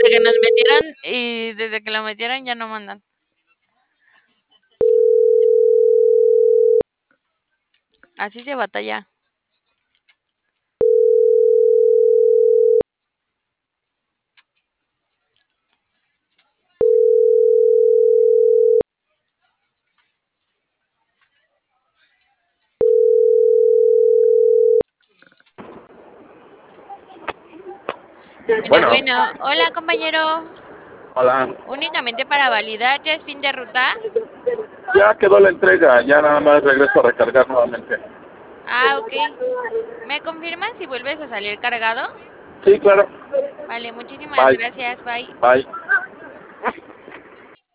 desde que nos metieron y desde que lo metieron ya no mandan. Así se batalla. Bueno, Bueno, bueno. Hola, compañero. hola. Únicamente para validar, ¿ya es fin de ruta? Ya quedó la entrega, ya nada más regreso a recargar nuevamente. Ah, ok. ¿Me confirmas si vuelves a salir cargado? Sí, claro. Vale, muchísimas Bye. gracias. Bye. Bye.